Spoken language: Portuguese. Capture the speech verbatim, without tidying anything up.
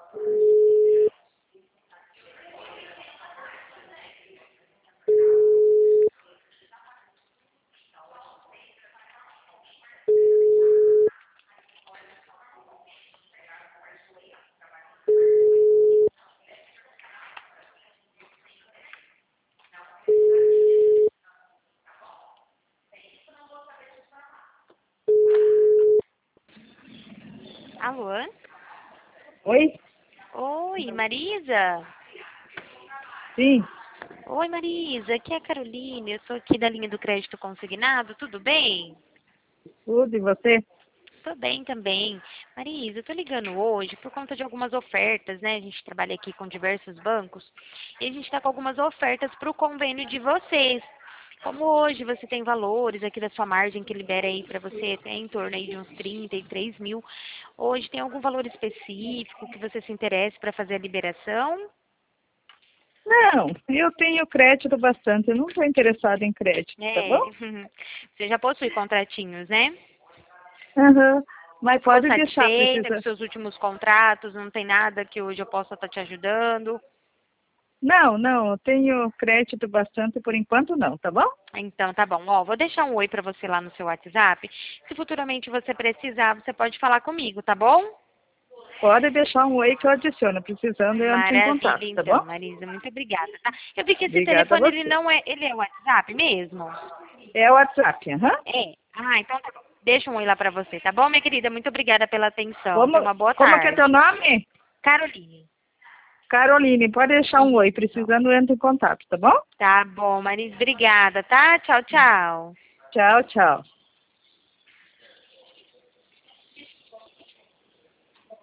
Alô? Oi? Oi, Marisa? Sim, Oi, Marisa, aqui é a Caroline, eu sou aqui da linha do crédito consignado, tudo bem? tudo, e você? Tô bem também. Marisa, eu tô ligando hoje por conta de algumas ofertas, né? A gente trabalha aqui com diversos bancos e a gente tá com algumas ofertas para o convênio de vocês. Como hoje você tem valores aqui da sua margem que libera aí para você até em torno aí de uns trinta e três mil, hoje tem algum valor específico que você se interesse para fazer a liberação? Não, eu tenho crédito bastante, eu não estou interessada em crédito, tá É, bom? você já possui contratinhos, né? Aham, mas Ficou pode deixar, satisfeita com precisa. seus últimos contratos? Não tem nada que hoje eu possa estar te ajudando? Não, não, eu tenho crédito bastante, por enquanto não, tá bom? Então, tá bom. Ó, vou deixar um oi pra você lá no seu WhatsApp. Se futuramente você precisar, você pode falar comigo, tá bom? Pode deixar um oi que eu adiciono, precisando eu entro em Maravilha, contato, tá bom? então, Marisa. Muito obrigada, tá? Eu vi que esse Obrigada a telefone, ele você. não é... Ele é WhatsApp mesmo? É o WhatsApp, aham. É. Ah, então tá bom. Deixa um oi lá pra você, tá bom, minha querida? Muito obrigada pela atenção. Como, Tenha uma boa como que é teu tarde. nome? Caroline. Caroline, pode deixar um oi, Isso. precisando eu entro em contato, tá bom? Tá bom, Marisa. Obrigada, tá? Tchau, tchau. Tchau, tchau.